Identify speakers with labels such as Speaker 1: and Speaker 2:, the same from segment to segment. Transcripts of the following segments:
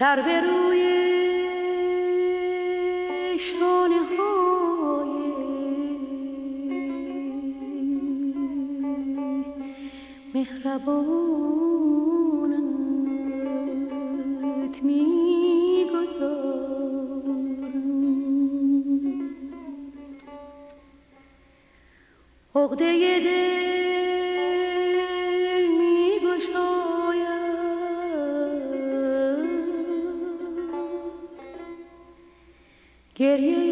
Speaker 1: سر به روی شانه های مهربانت میگذارم. عقده دل میگشاید، گریه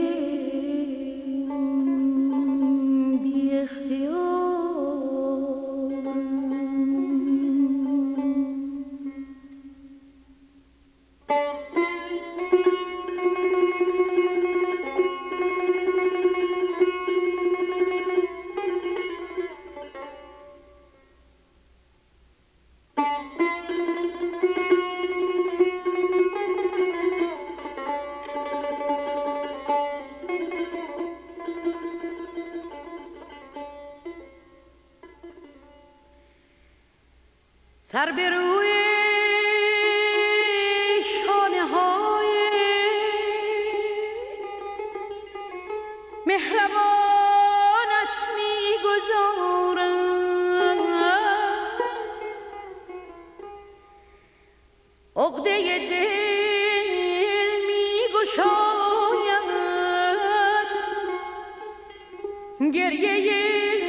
Speaker 1: بی اختیار. سر به روی شانه های مهربانت میگذارم. عقده دل میگشاید، گریه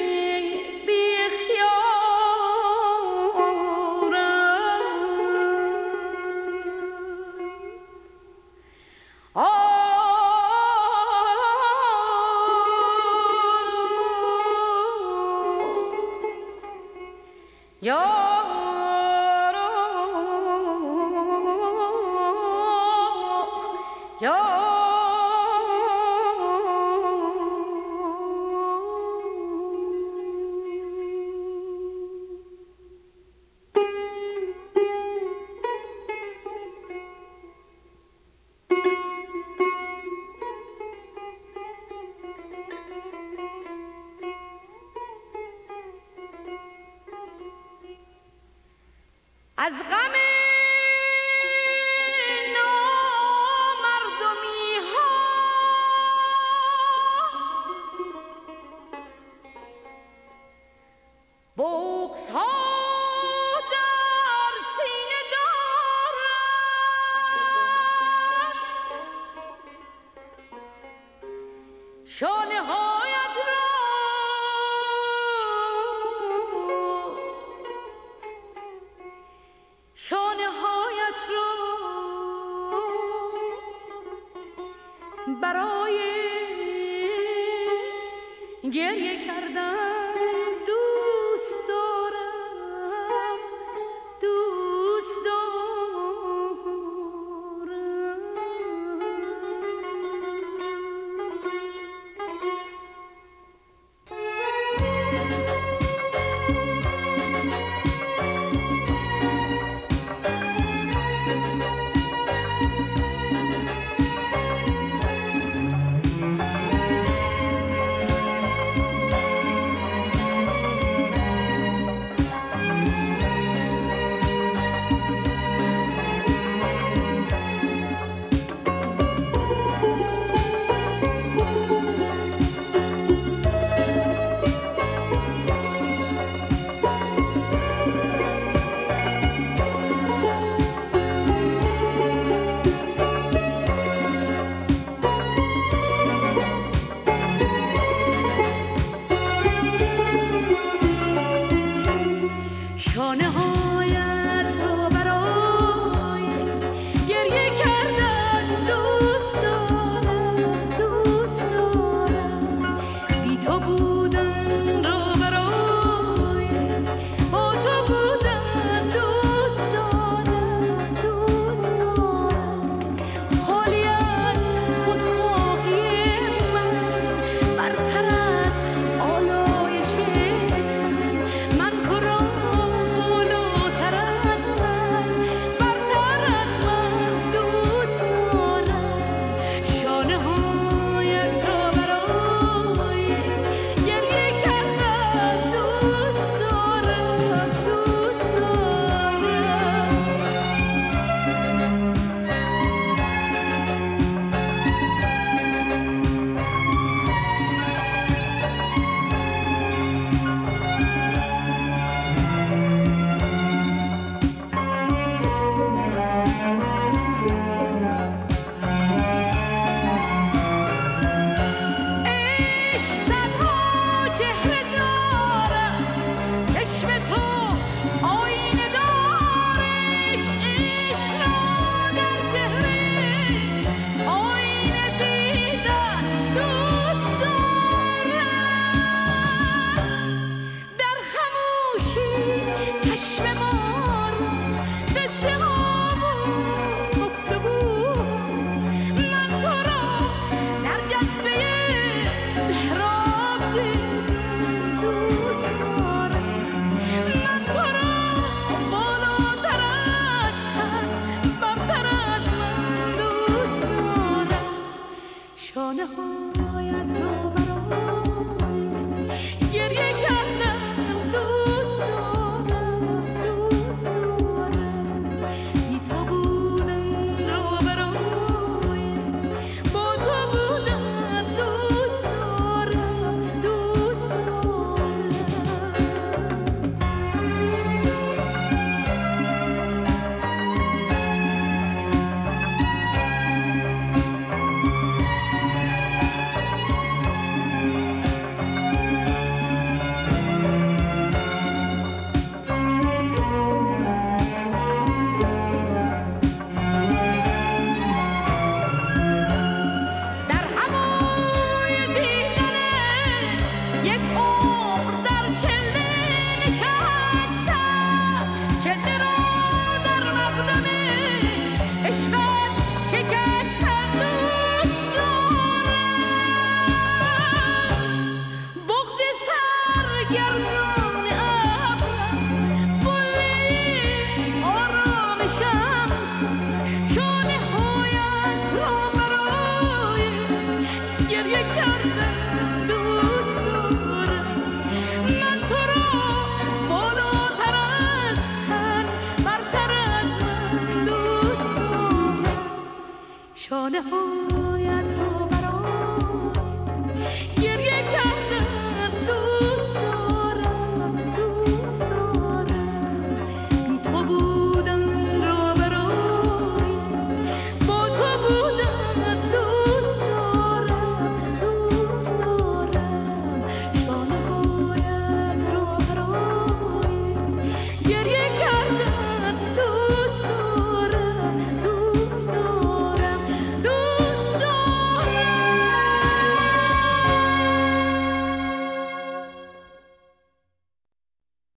Speaker 1: از غم نامردمی ها بغض ها در سینه دارم. شانه هایت را برای گریه کردن دوست دارم، دوست دارم. شانه هایت را برای گریه کردم دوست دارم دوست دارم بی تو بودن رو برای با تو بودن دوست دارم دوست دارم در هوای دیدنت یک عمر در چله نشستم چله را در مقدم عشقت شکستم دوست دارم بغض سرگردان ابرم قله آرامشم شانه هایت را برای گریه کردم دوست دارم من تو را بالاتر از تن برتر از من دوست دارم شانه ها